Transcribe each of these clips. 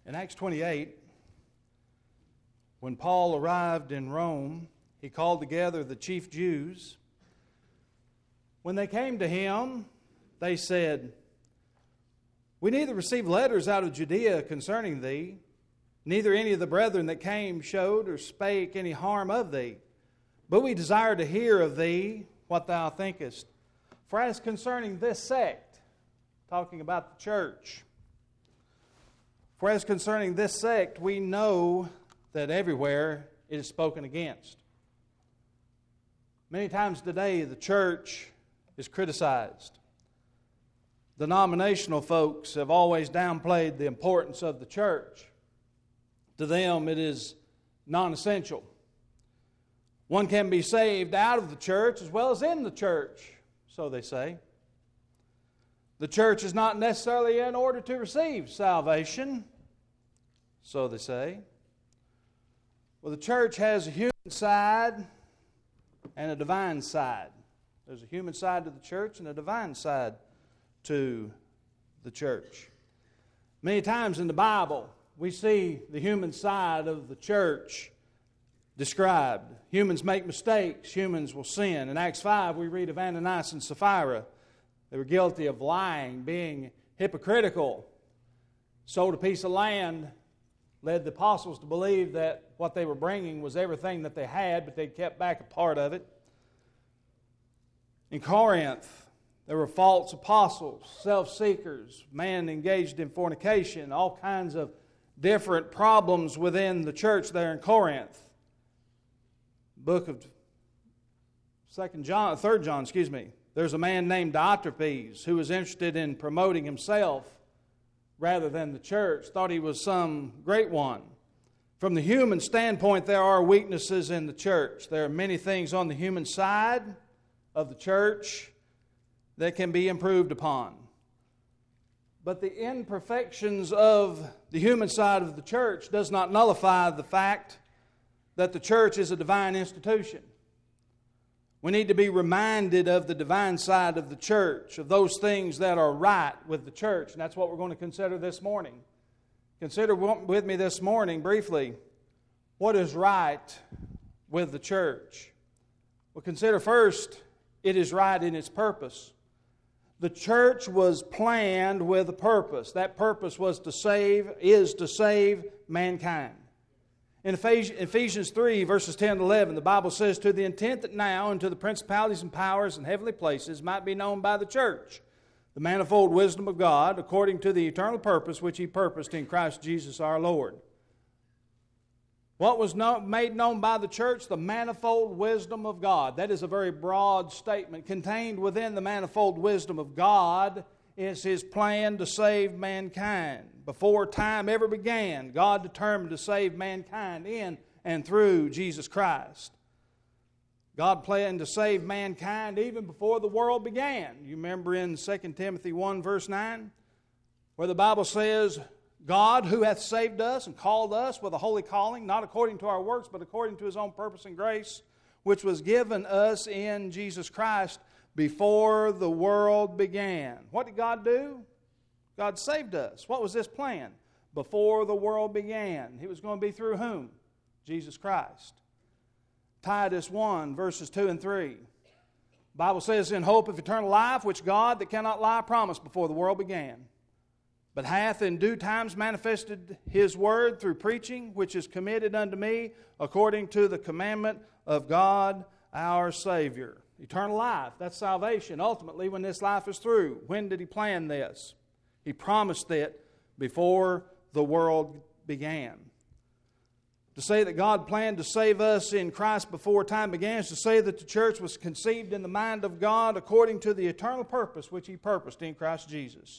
In Acts 28, when Paul arrived in Rome, he called together the chief Jews. When they came to him, they said, "We neither received letters out of Judea concerning thee, neither any of the brethren that came showed or spake any harm of thee. But we desire to hear of thee what thou thinkest. For as concerning this sect," talking about the church, "for as concerning this sect, we know that everywhere it is spoken against." Many times today, the church is criticized. Denominational folks have always downplayed the importance of the church. To them, it is non-essential. One can be saved out of the church as well as in the church, so they say. The church is not necessarily in order to receive salvation, so they say. Well, the church has a human side and a divine side. There's a human side to the church and a divine side to the church. Many times in the Bible, we see the human side of the church described. Humans make mistakes. Humans will sin. In Acts 5, we read of Ananias and Sapphira. They were guilty of lying, being hypocritical. Sold a piece of land, led the apostles to believe that what they were bringing was everything that they had, but they kept back a part of it. In Corinth, there were false apostles, self-seekers, man engaged in fornication, all kinds of different problems within the church there in Corinth. Book of 3 John, there's a man named Diotrephes who was interested in promoting himself rather than the church, thought he was some great one. From the human standpoint, there are weaknesses in the church. There are many things on the human side of the church that can be improved upon. But the imperfections of the human side of the church does not nullify the fact that the church is a divine institution. We need to be reminded of the divine side of the church, of those things that are right with the church. And that's what we're going to consider this morning. Consider with me this morning, briefly, what is right with the church. We'll consider first, it is right in its purpose. The church was planned with a purpose. That purpose is to save mankind. In Ephesians 3, verses 10 and 11, the Bible says, "To the intent that now unto the principalities and powers in heavenly places might be known by the church, the manifold wisdom of God, according to the eternal purpose which He purposed in Christ Jesus our Lord." What was made known by the church? The manifold wisdom of God. That is a very broad statement. Contained within the manifold wisdom of God is His plan to save mankind. Before time ever began, God determined to save mankind in and through Jesus Christ. God planned to save mankind even before the world began. You remember in 2 Timothy 1 verse 9, where the Bible says, "God who hath saved us and called us with a holy calling, not according to our works, but according to His own purpose and grace, which was given us in Jesus Christ before the world began." What did God do? God saved us. What was His plan? Before the world began. It was going to be through whom? Jesus Christ. Titus 1, verses 2 and 3. The Bible says, "In hope of eternal life, which God that cannot lie promised before the world began, but hath in due times manifested His word through preaching, which is committed unto me according to the commandment of God our Savior." Eternal life, that's salvation. Ultimately, when this life is through, when did He plan this? He promised it before the world began. To say that God planned to save us in Christ before time began is to say that the church was conceived in the mind of God according to the eternal purpose which He purposed in Christ Jesus.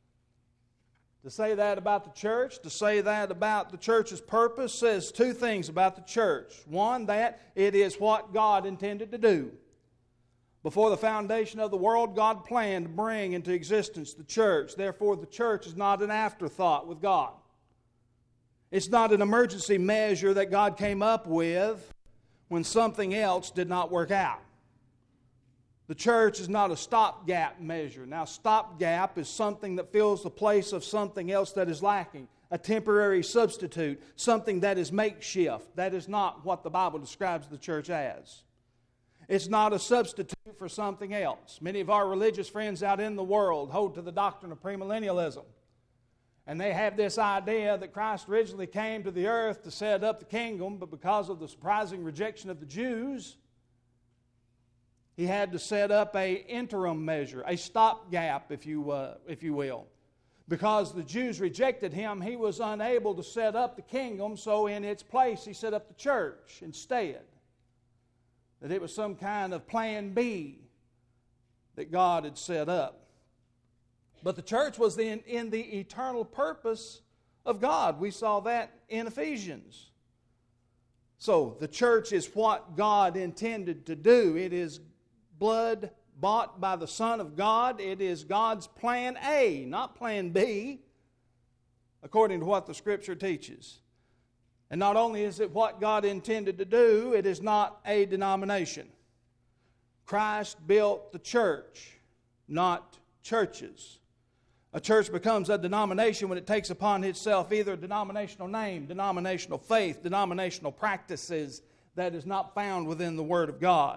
To say that about the church, to say that about the church's purpose, says two things about the church. One, that it is what God intended to do. Before the foundation of the world, God planned to bring into existence the church. Therefore, the church is not an afterthought with God. It's not an emergency measure that God came up with when something else did not work out. The church is not a stopgap measure. Now, stopgap is something that fills the place of something else that is lacking. a temporary substitute, something that is makeshift. That is not what the Bible describes the church as. It's not a substitute for something else. Many of our religious friends out in the world hold to the doctrine of premillennialism. And they have this idea that Christ originally came to the earth to set up the kingdom, but because of the surprising rejection of the Jews, He had to set up an interim measure, a stopgap, if you will. Because the Jews rejected Him, He was unable to set up the kingdom, so in its place He set up the church instead. That it was some kind of plan B that God had set up. But the church was in the eternal purpose of God. We saw that in Ephesians. So the church is what God intended to do. It is blood bought by the Son of God. It is God's plan A, not plan B, according to what the Scripture teaches. And not only is it what God intended to do, it is not a denomination. Christ built the church, not churches. A church becomes a denomination when it takes upon itself either a denominational name, denominational faith, denominational practices that is not found within the Word of God.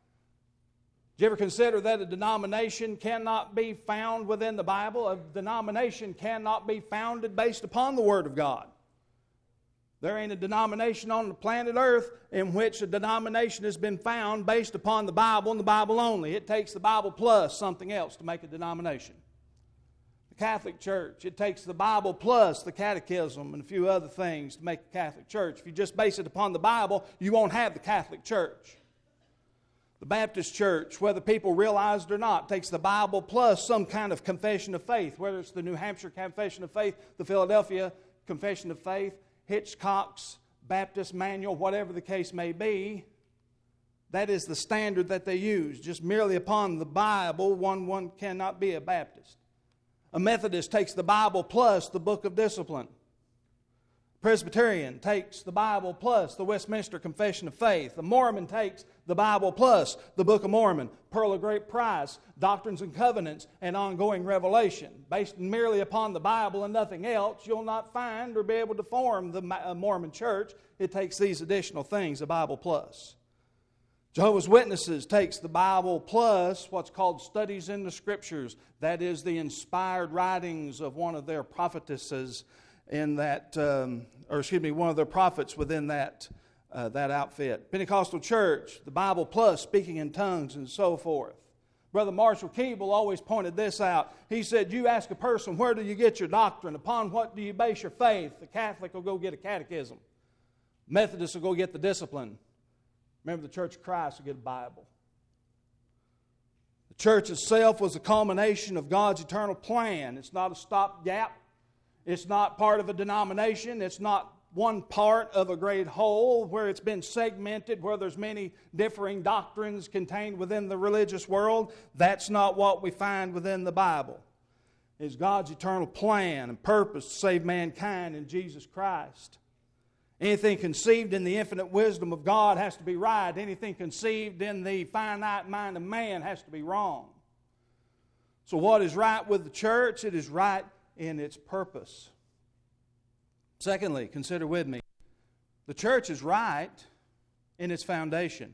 Did you ever consider that a denomination cannot be found within the Bible? A denomination cannot be founded based upon the Word of God. There ain't a denomination on the planet Earth in which a denomination has been found based upon the Bible and the Bible only. It takes the Bible plus something else to make a denomination. Catholic Church, it takes the Bible plus the catechism and a few other things to make a Catholic Church. If you just base it upon the Bible, you won't have the Catholic Church. The Baptist Church, whether people realize it or not, takes the Bible plus some kind of confession of faith, whether it's the New Hampshire Confession of Faith, the Philadelphia Confession of Faith, Hitchcock's Baptist Manual, whatever the case may be. That is the standard that they use. Just merely upon the Bible, one cannot be a Baptist. A Methodist takes the Bible plus the Book of Discipline. Presbyterian takes the Bible plus the Westminster Confession of Faith. The Mormon takes the Bible plus the Book of Mormon, Pearl of Great Price, Doctrines and Covenants, and Ongoing Revelation. Based merely upon the Bible and nothing else, you'll not find or be able to form the Mormon church. It takes these additional things, the Bible plus. Jehovah's Witnesses takes the Bible plus what's called studies in the Scriptures. That is the inspired writings of one of their prophetesses in that, one of their prophets within that outfit. Pentecostal Church, the Bible plus speaking in tongues and so forth. Brother Marshall Keeble always pointed this out. He said, you ask a person, where do you get your doctrine? Upon what do you base your faith? The Catholic will go get a catechism. Methodist will go get the discipline. Remember, the Church of Christ will get a Bible. The church itself was a culmination of God's eternal plan. It's not a stopgap. It's not part of a denomination. It's not one part of a great whole where it's been segmented, where there's many differing doctrines contained within the religious world. That's not what we find within the Bible. It's God's eternal plan and purpose to save mankind in Jesus Christ. Anything conceived in the infinite wisdom of God has to be right. Anything conceived in the finite mind of man has to be wrong. So what is right with the church? It is right in its purpose. Secondly, consider with me, the church is right in its foundation.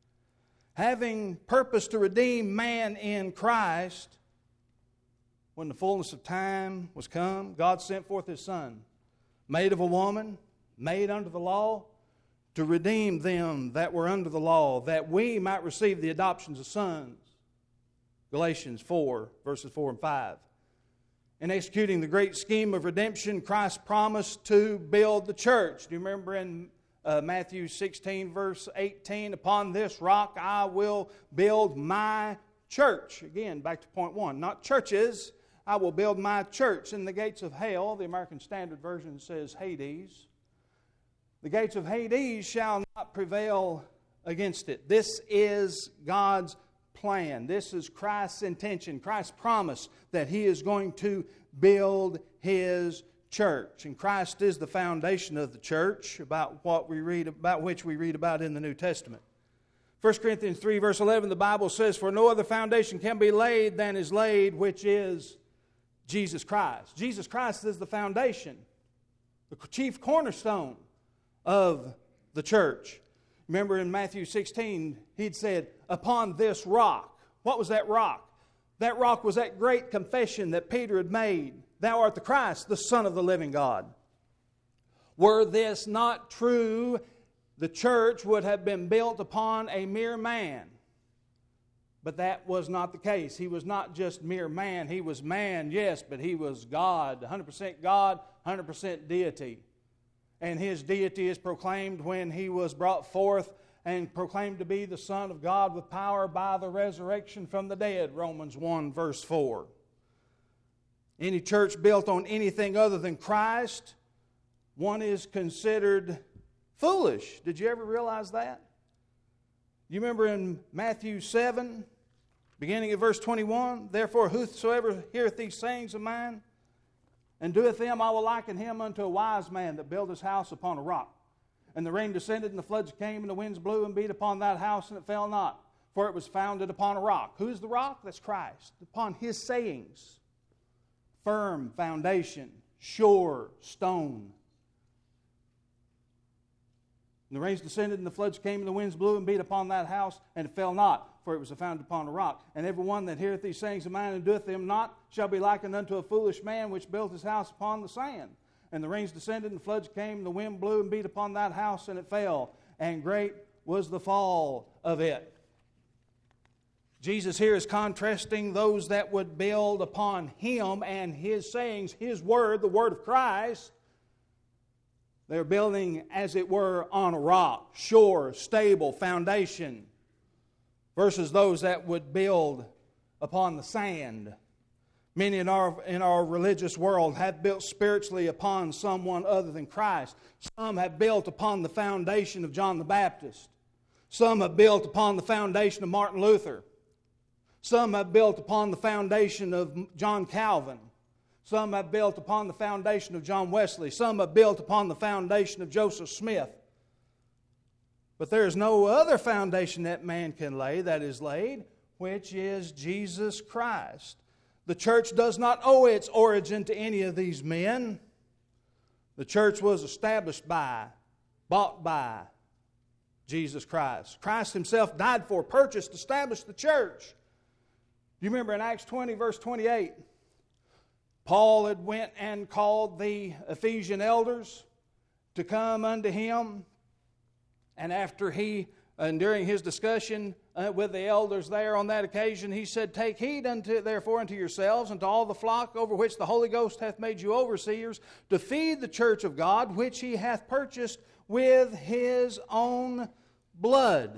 Having purpose to redeem man in Christ, when the fullness of time was come, God sent forth His Son, made of a woman, made under the law, to redeem them that were under the law, that we might receive the adoptions of sons. Galatians 4, verses 4 and 5. In executing the great scheme of redemption, Christ promised to build the church. Do you remember in Matthew 16, verse 18, upon this rock I will build my church. Again, back to point one, not churches. I will build my church. In the gates of hell, the American Standard Version says Hades. The gates of Hades shall not prevail against it. This is God's plan. This is Christ's intention, Christ's promise that He is going to build His church. And Christ is the foundation of the church, about which we read about in the New Testament. 1 Corinthians 3, verse 11, the Bible says, for no other foundation can be laid than is laid, which is Jesus Christ. Jesus Christ is the foundation. the chief cornerstone of the church. Remember in Matthew 16, he'd said, upon this rock. What was that rock? That rock was that great confession that Peter had made. Thou art the Christ, the Son of the living God. Were this not true, the church would have been built upon a mere man. But that was not the case. He was not just mere man. He was man, yes, but he was God, 100% deity. And his deity is proclaimed when he was brought forth and proclaimed to be the Son of God with power by the resurrection from the dead, Romans 1 verse 4. Any church built on anything other than Christ, one is considered foolish. Did you ever realize that? You remember in Matthew 7, beginning at verse 21, therefore whosoever heareth these sayings of mine, and doeth them, I will liken him unto a wise man that built his house upon a rock. And the rain descended, and the floods came, and the winds blew and beat upon that house, and it fell not, for it was founded upon a rock. Who's the rock? That's Christ. Upon his sayings. Firm foundation, sure stone. And the rains descended, and the floods came, and the winds blew and beat upon that house, and it fell not, for it was founded upon a rock. And every one that heareth these sayings of mine and doeth them not shall be likened unto a foolish man which built his house upon the sand. And the rains descended, and the floods came, and the wind blew and beat upon that house, and it fell. And great was the fall of it. Jesus here is contrasting those that would build upon him and his sayings, his word, the word of Christ. They're building, as it were, on a rock, sure, stable foundation, versus those that would build upon the sand. Many in our religious world have built spiritually upon someone other than Christ. Some have built upon the foundation of John the Baptist. Some have built upon the foundation of Martin Luther. Some have built upon the foundation of John Calvin. Some have built upon the foundation of John Wesley. Some have built upon the foundation of Joseph Smith. But there is no other foundation that man can lay that is laid, which is Jesus Christ. The church does not owe its origin to any of these men. The church was established by, bought by Jesus Christ. Christ himself died for, purchased, established the church. You remember in Acts 20, verse 28, Paul had went and called the Ephesian elders to come unto him. And after during his discussion with the elders there on that occasion, he said, take heed therefore unto yourselves and to all the flock over which the Holy Ghost hath made you overseers, to feed the church of God, which he hath purchased with his own blood.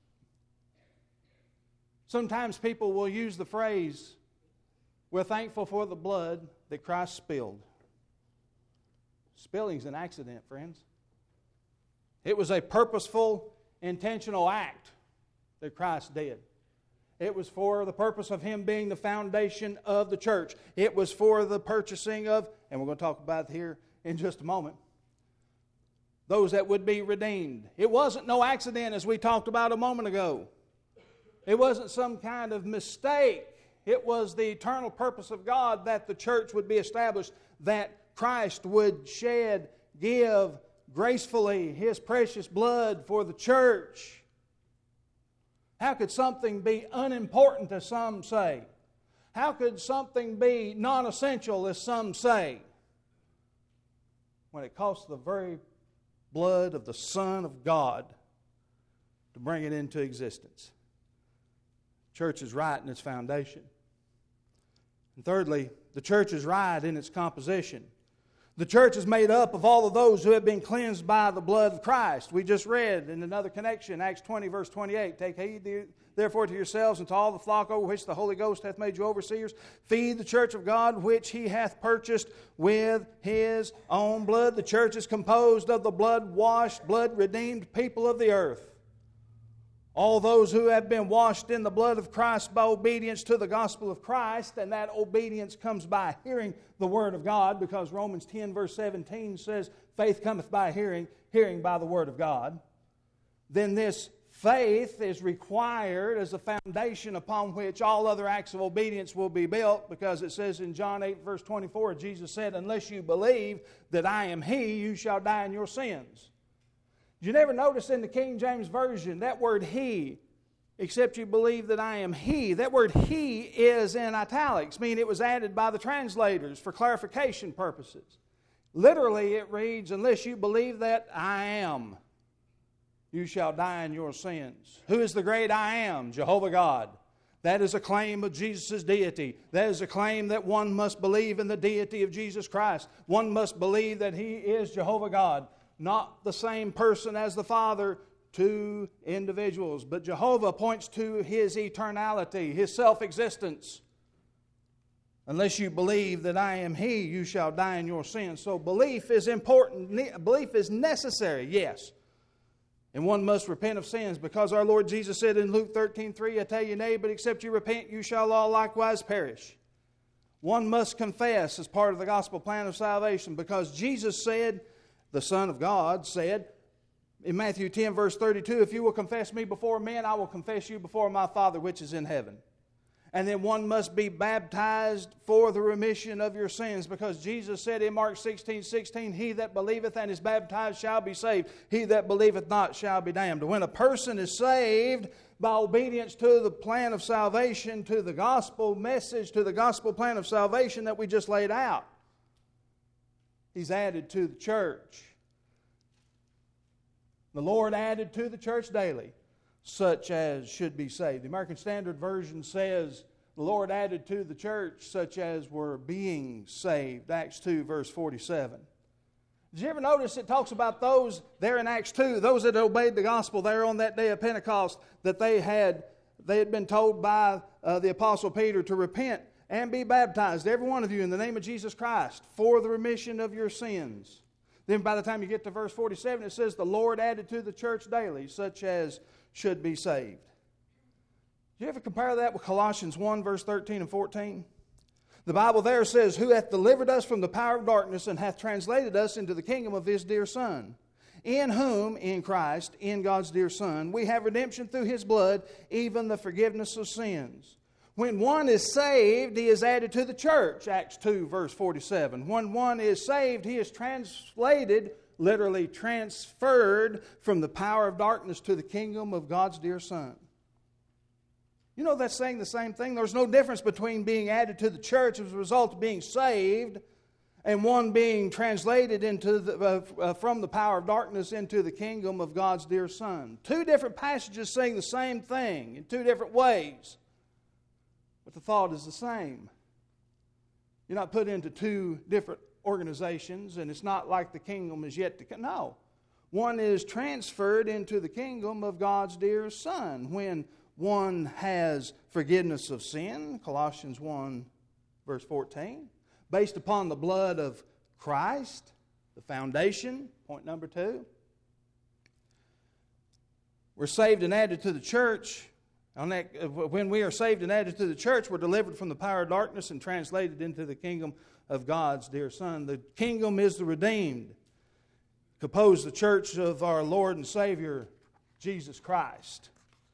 Sometimes people will use the phrase, we're thankful for the blood that Christ spilled. Spilling's an accident, friends. It was a purposeful, intentional act that Christ did. It was for the purpose of him being the foundation of the church. It was for the purchasing of, and we're going to talk about it here in just a moment, those that would be redeemed. It wasn't no accident, as we talked about a moment ago. It wasn't some kind of mistake. It was the eternal purpose of God that the church would be established, that Christ would give gracefully his precious blood for the church. How could something be unimportant, as some say? How could something be non-essential, as some say, when it costs the very blood of the Son of God to bring it into existence? The church is right in its foundation. And thirdly, the church is right in its composition. The church is made up of all of those who have been cleansed by the blood of Christ. We just read in another connection, Acts 20, verse 28, take heed therefore to yourselves and to all the flock over which the Holy Ghost hath made you overseers. Feed the church of God, which he hath purchased with his own blood. The church is composed of the blood-washed, blood-redeemed people of the earth. All those who have been washed in the blood of Christ by obedience to the gospel of Christ, and that obedience comes by hearing the word of God, because Romans 10 verse 17 says, faith cometh by hearing, hearing by the word of God. Then this Faith is required as a foundation upon which all other acts of obedience will be built, because it says in John 8, verse 24, Jesus said, unless you believe that I am He, you shall die in your sins. Did you never notice in the King James Version that word He, except you believe that I am He? That word He is in italics, meaning it was added by the translators for clarification purposes. Literally it reads, unless you believe that I am, you shall die in your sins. Who is the great I am? Jehovah God. That is a claim of Jesus' deity. That is a claim that one must believe in the deity of Jesus Christ. One must believe that He is Jehovah God. Not the same person as the Father, two individuals. But Jehovah points to His eternality, His self-existence. Unless you believe that I am He, you shall die in your sins. So belief is important. Belief is necessary, yes. And one must repent of sins, because our Lord Jesus said in Luke 13:3, I tell you, nay, but except you repent, you shall all likewise perish. One must confess as part of the gospel plan of salvation, because Jesus said, the Son of God said, in Matthew 10, verse 32, if you will confess me before men, I will confess you before my Father which is in heaven. And then one must be baptized for the remission of your sins, because Jesus said in Mark 16:16, he that believeth and is baptized shall be saved. He that believeth not shall be damned. When a person is saved by obedience to the plan of salvation, to the gospel message, to the gospel plan of salvation that we just laid out, he's added to the church. The Lord added to the church daily such as should be saved. The American Standard Version says, the Lord added to the church such as were being saved. Acts 2, verse 47. Did you ever notice it talks about those there in Acts 2, those that obeyed the gospel there on that day of Pentecost, that they had been told by the Apostle Peter to repent and be baptized, every one of you, in the name of Jesus Christ, for the remission of your sins. Then by the time you get to verse 47, it says, the Lord added to the church daily such as should be saved. Do you ever compare that with Colossians 1, verse 13 and 14? The Bible there says, who hath delivered us from the power of darkness and hath translated us into the kingdom of His dear Son, in whom, in Christ, in God's dear Son, we have redemption through His blood, even the forgiveness of sins. When one is saved, he is added to the church, Acts 2, verse 47. When one is saved, he is translated, literally transferred from the power of darkness to the kingdom of God's dear Son. You know that's saying the same thing. There's no difference between being added to the church as a result of being saved and one being translated into from the power of darkness into the kingdom of God's dear Son. Two different passages saying the same thing in two different ways. But the thought is the same. You're not put into two different organizations, and it's not like the kingdom is yet to come. No. One is transferred into the kingdom of God's dear Son when one has forgiveness of sin, Colossians 1, verse 14, based upon the blood of Christ, the foundation, point number 2. We're saved and added to the church. When we are saved and added to the church, we're delivered from the power of darkness and translated into the kingdom of God's dear Son. The kingdom is the redeemed, composed the church of our Lord and Savior, Jesus Christ.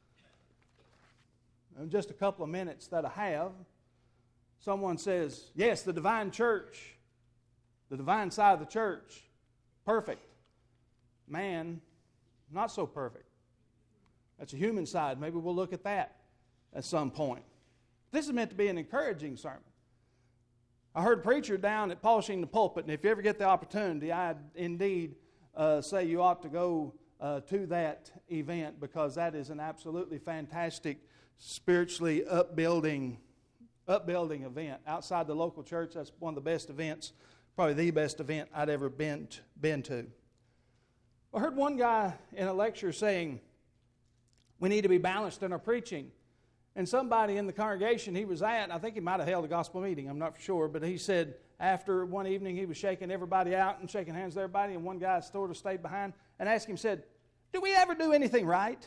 In just a couple of minutes that I have, someone says, yes, the divine church, the divine side of the church, perfect. Man, not so perfect. That's a human side. Maybe we'll look at that at some point. This is meant to be an encouraging sermon. I heard a preacher down at Polishing the Pulpit, and if you ever get the opportunity, I'd indeed say you ought to go to that event, because that is an absolutely fantastic, spiritually upbuilding event. Outside the local church, that's one of the best events, probably the best event I'd ever been to. I heard one guy in a lecture saying, we need to be balanced in our preaching. And somebody in the congregation he was at, I think he might have held a gospel meeting, I'm not for sure, but he said after one evening he was shaking everybody out and shaking hands with everybody, and one guy sort of stayed behind and asked him, said, do we ever do anything right?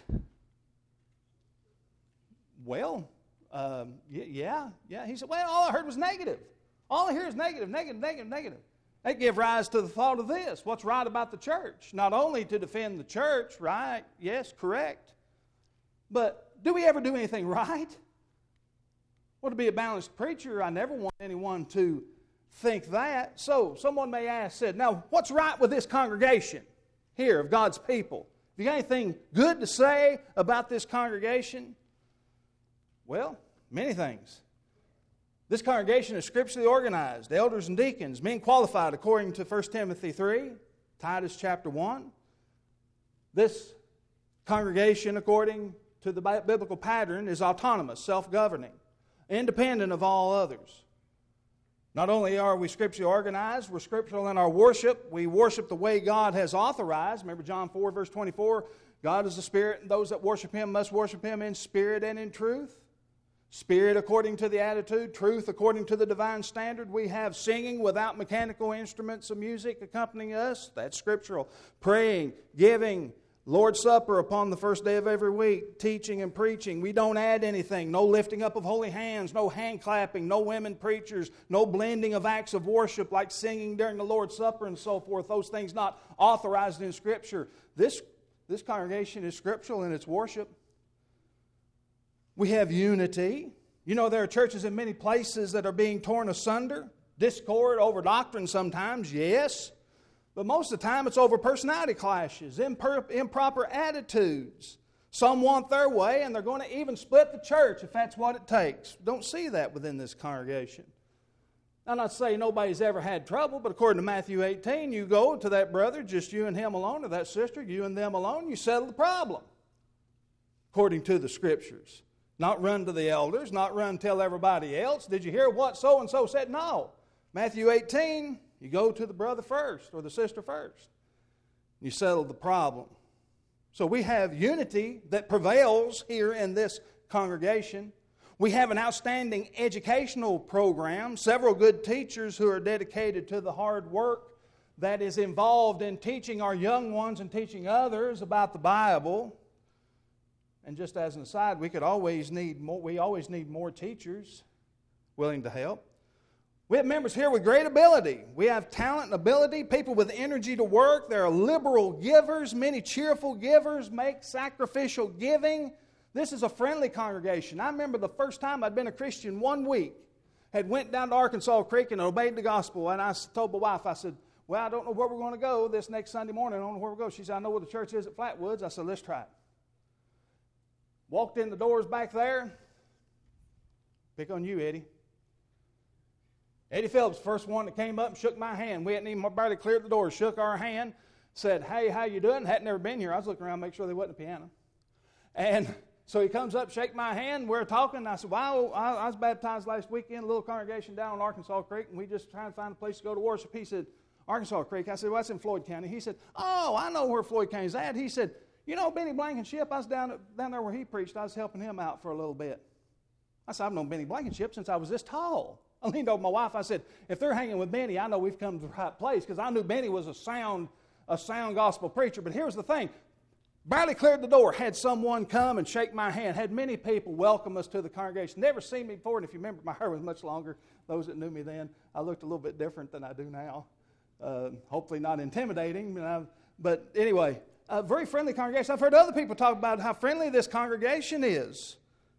Well, yeah. He said, well, all I heard was negative. All I hear is negative. That gave rise to the thought of this. What's right about the church? Not only to defend the church, right? Yes, correct. But do we ever do anything right? Well, to be a balanced preacher, I never want anyone to think that. So someone may ask, now what's right with this congregation here of God's people? Have you got anything good to say about this congregation? Well, many things. This congregation is scripturally organized, elders and deacons, men qualified according to 1 Timothy 3, Titus chapter 1. This congregation, according to the biblical pattern, is autonomous, self-governing, independent of all others. Not only are we scripturally organized, we're scriptural in our worship. We worship the way God has authorized. Remember John 4, verse 24, God is the Spirit, and those that worship Him must worship Him in spirit and in truth. Spirit according to the attitude, truth according to the divine standard. We have singing without mechanical instruments of music accompanying us. That's scriptural. Praying, giving, Lord's Supper upon the first day of every week, teaching and preaching. We don't add anything. No lifting up of holy hands, no hand clapping, no women preachers, no blending of acts of worship like singing during the Lord's Supper and so forth. Those things not authorized in Scripture. This congregation is scriptural in its worship. We have unity. You know, there are churches in many places that are being torn asunder. Discord over doctrine sometimes, yes. But most of the time it's over personality clashes, improper attitudes. Some want their way and they're going to even split the church if that's what it takes. Don't see that within this congregation. I'm not saying nobody's ever had trouble, but according to Matthew 18, you go to that brother, just you and him alone, or that sister, you and them alone, you settle the problem. According to the Scriptures. Not run to the elders, not run tell everybody else. Did you hear what so-and-so said? No. Matthew 18, you go to the brother first or the sister first. You settle the problem. So we have unity that prevails here in this congregation. We have an outstanding educational program, several good teachers who are dedicated to the hard work that is involved in teaching our young ones and teaching others about the Bible. And just as an aside, we always need more teachers willing to help. We have members here with great ability. We have talent and ability, people with energy to work. There are liberal givers. Many cheerful givers make sacrificial giving. This is a friendly congregation. I remember the first time I'd been a Christian 1 week, had went down to Arkansas Creek and obeyed the gospel. And I told my wife, I said, well, I don't know where we're going to go this next Sunday morning. I don't know where we're going. She said, I know where the church is at Flatwoods. I said, let's try it. Walked in the doors back there. Pick on you, Eddie. Eddie Phillips, first one that came up and shook my hand. We hadn't even barely cleared the door. Shook our hand. Said, hey, how you doing? Hadn't never been here. I was looking around to make sure there wasn't a piano. And so he comes up, shake my hand. We're talking. I said, well, I was baptized last weekend, a little congregation down on Arkansas Creek, and we just trying to find a place to go to worship. He said, Arkansas Creek. I said, well, that's in Floyd County. He said, oh, I know where Floyd County's at. He said, you know Benny Blankenship? I was down there where he preached. I was helping him out for a little bit. I said, I've known Benny Blankenship since I was this tall. I leaned over my wife. I said, if they're hanging with Benny, I know we've come to the right place, because I knew Benny was a sound gospel preacher. But here's the thing. Barely cleared the door, had someone come and shake my hand, had many people welcome us to the congregation. Never seen me before, and if you remember, my hair was much longer. Those that knew me then, I looked a little bit different than I do now. Hopefully not intimidating, but anyway, a very friendly congregation. I've heard other people talk about how friendly this congregation is.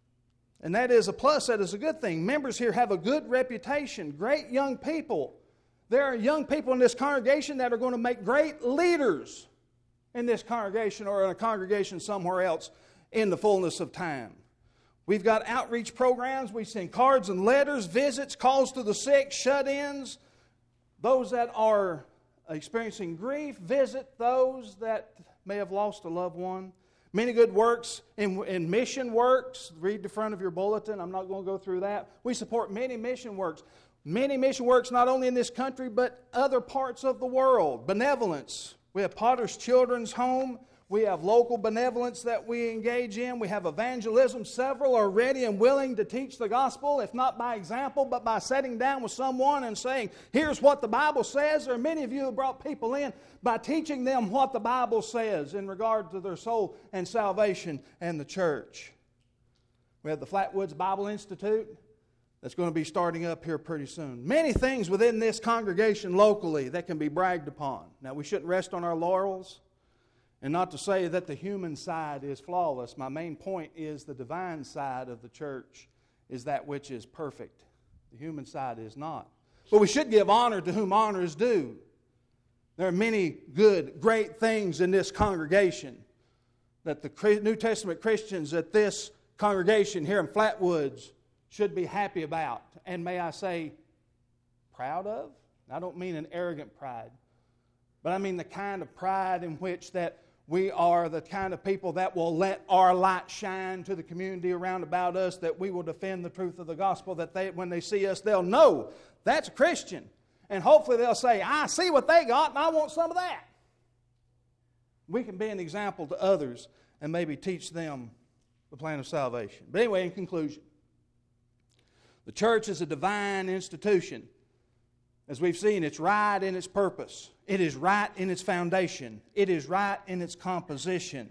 And that is a plus, that is a good thing. Members here have a good reputation, great young people. There are young people in this congregation that are going to make great leaders in this congregation or in a congregation somewhere else in the fullness of time. We've got outreach programs. We send cards and letters, visits, calls to the sick, shut-ins. Those that are experiencing grief, visit those that may have lost a loved one. Many good works in mission works. Read the front of your bulletin. I'm not going to go through that. We support many mission works. Many mission works not only in this country but other parts of the world. Benevolence. We have Potter's Children's Home. We have local benevolence that we engage in. We have evangelism. Several are ready and willing to teach the gospel, if not by example, but by sitting down with someone and saying, here's what the Bible says. There are many of you who brought people in by teaching them what the Bible says in regard to their soul and salvation and the church. We have the Flatwoods Bible Institute that's going to be starting up here pretty soon. Many things within this congregation locally that can be bragged upon. Now, we shouldn't rest on our laurels. And not to say that the human side is flawless. My main point is the divine side of the church is that which is perfect. The human side is not. But we should give honor to whom honor is due. There are many good, great things in this congregation that the New Testament Christians at this congregation here in Flatwoods should be happy about. And may I say, proud of? I don't mean an arrogant pride. But I mean the kind of pride in which that we are the kind of people that will let our light shine to the community around about us, that we will defend the truth of the gospel, that when they see us, they'll know that's a Christian. And hopefully they'll say, I see what they got and I want some of that. We can be an example to others and maybe teach them the plan of salvation. But anyway, in conclusion, the church is a divine institution. As we've seen, it's right in its purpose. It is right in its foundation. It is right in its composition.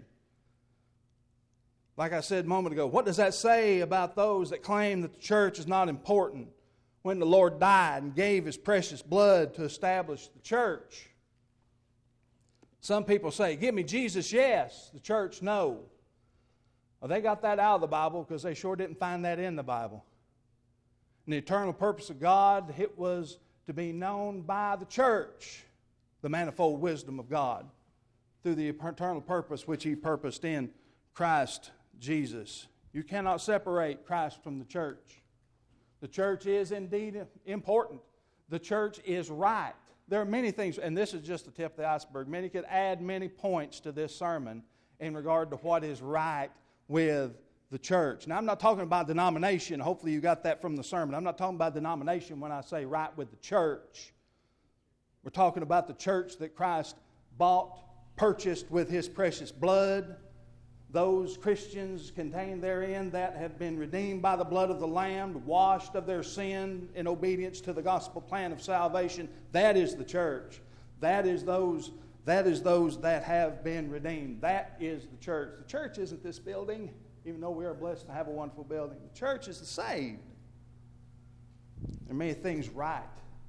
Like I said a moment ago, what does that say about those that claim that the church is not important when the Lord died and gave His precious blood to establish the church? Some people say, give me Jesus, yes. The church, no. Well, they got that out of the Bible because they sure didn't find that in the Bible. And the eternal purpose of God, it was to be known by the church, the manifold wisdom of God, through the eternal purpose which He purposed in Christ Jesus. You cannot separate Christ from the church. The church is indeed important. The church is right. There are many things, and this is just the tip of the iceberg. Many could add many points to this sermon in regard to what is right with the church. Now, I'm not talking about denomination. Hopefully you got that from the sermon. I'm not talking about denomination when I say right with the church. We're talking about the church that Christ bought, purchased with His precious blood. Those Christians contained therein that have been redeemed by the blood of the Lamb, washed of their sin in obedience to the gospel plan of salvation. That is the church. That is those that have been redeemed. That is the church. The church isn't this building, even though we are blessed to have a wonderful building. The church is the saved. There are many things right.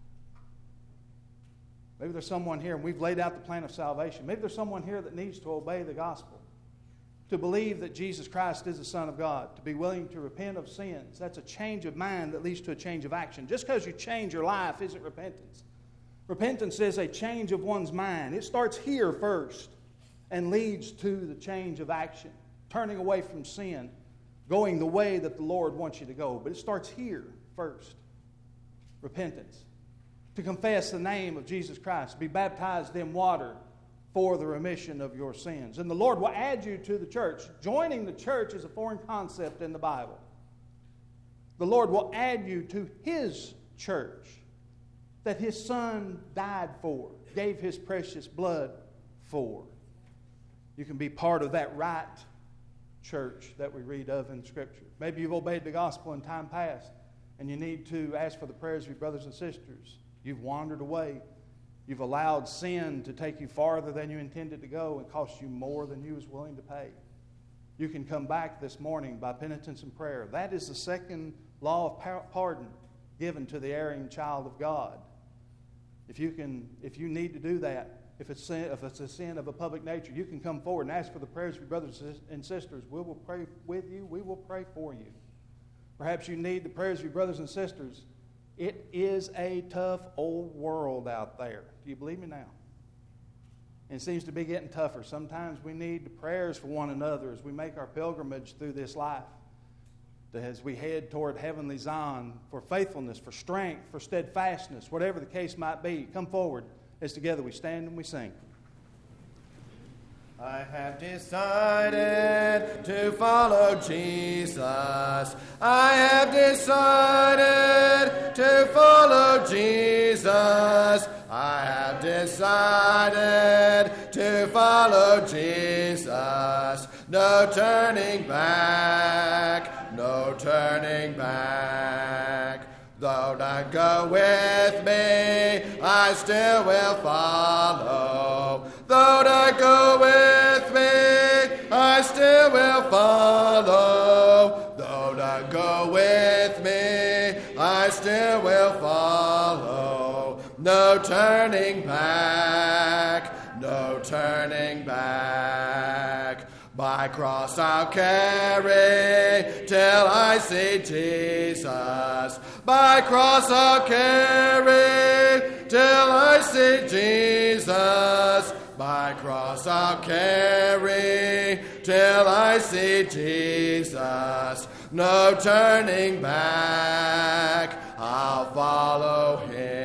Maybe there's someone here, and we've laid out the plan of salvation. Maybe there's someone here that needs to obey the gospel, to believe that Jesus Christ is the Son of God, to be willing to repent of sins. That's a change of mind that leads to a change of action. Just because you change your life isn't repentance. Repentance is a change of one's mind. It starts here first and leads to the change of action, turning away from sin, going the way that the Lord wants you to go. But it starts here first. Repentance. To confess the name of Jesus Christ, be baptized in water for the remission of your sins. And the Lord will add you to the church. Joining the church is a foreign concept in the Bible. The Lord will add you to His church that His Son died for, gave His precious blood for. You can be part of that right church that we read of in Scripture. Maybe you've obeyed the gospel in time past and you need to ask for the prayers of your brothers and sisters. You've wandered away. You've allowed sin to take you farther than you intended to go and cost you more than you was willing to pay. You can come back this morning by penitence and prayer. That is the second law of pardon given to the erring child of God. If you need to do that, if it's a sin of a public nature, you can come forward and ask for the prayers of your brothers and sisters. We will pray with you. We will pray for you. Perhaps you need the prayers of your brothers and sisters. It is a tough old world out there. Do you believe me now? And it seems to be getting tougher. Sometimes we need the prayers for one another as we make our pilgrimage through this life, as we head toward heavenly Zion, for faithfulness, for strength, for steadfastness, whatever the case might be. Come forward as together we stand and we sing. I have decided to follow Jesus. I have decided to follow Jesus. I have decided to follow Jesus. No turning back, no turning back. Though not go with me, I still will follow. Though not go with me, I still will follow. Though not go with me, I still will follow. No turning back, no turning turning back. My cross I'll carry till I see Jesus. My cross I'll carry till I see Jesus. My cross I'll carry till I see Jesus. No turning back, I'll follow him.